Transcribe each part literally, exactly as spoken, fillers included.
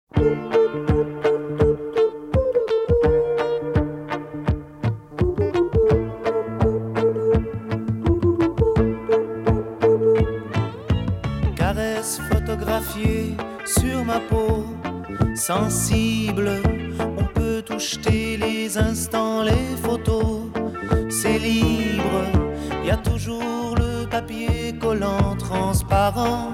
Caresse photographiée sur ma peau, sensible, on peut tout jeter, les instants, les photos, c'est libre, y a toujours le papier collant transparent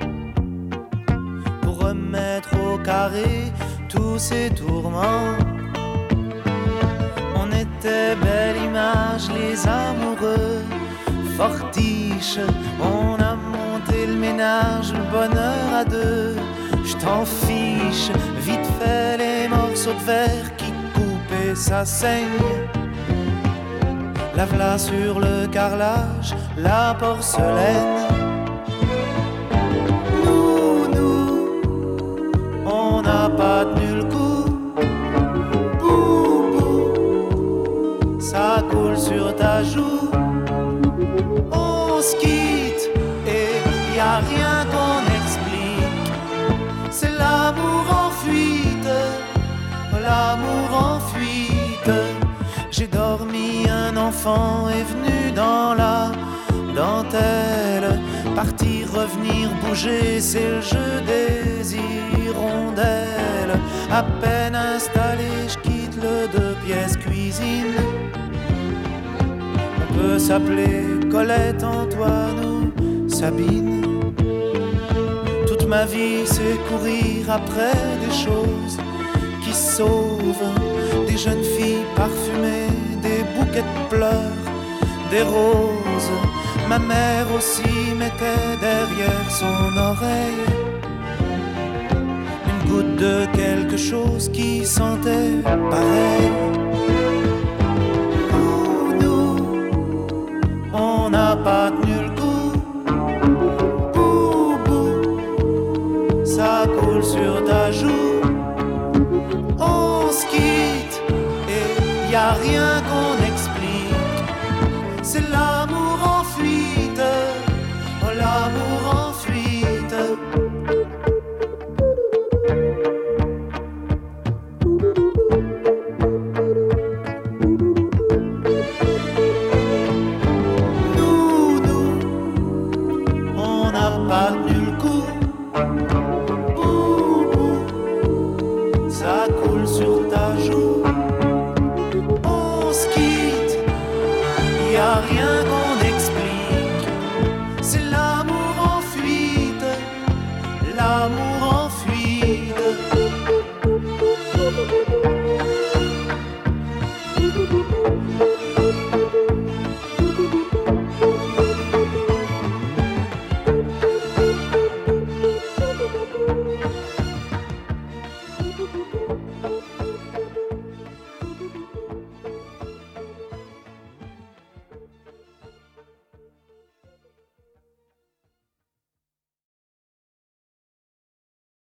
pour remettre au carré tous ces tourments. On était belle image, les amoureux, fortiche, on a monté le ménage, le bonheur à deux. Je t'en fiche, vite fait les morceaux de verre qui coupent et ça saigne. Lave-la sur le carrelage, la porcelaine. Nous, nous, on n'a pas tenu le coup. Bou, bou, ça coule sur ta joue. On se quitte et y a rien qu'on explique. C'est l'amour en fuite, l'amour en fuite. J'ai dormi, un enfant est venu dans la dentelle. Partir, revenir, bouger, c'est le jeu des hirondelles. À peine installé, je quitte le deux pièces cuisine. On peut s'appeler Colette, Antoine ou Sabine. Toute ma vie c'est courir après des choses qui sauvent, des jeunes filles parfumées, des bouquets de pleurs, des roses. Ma mère aussi mettait derrière son oreille une goutte de quelque chose qui sentait pareil. On n'a pas tenu le coup. Bou, bou, ça coule sur ta joue. On se quitte et y a rien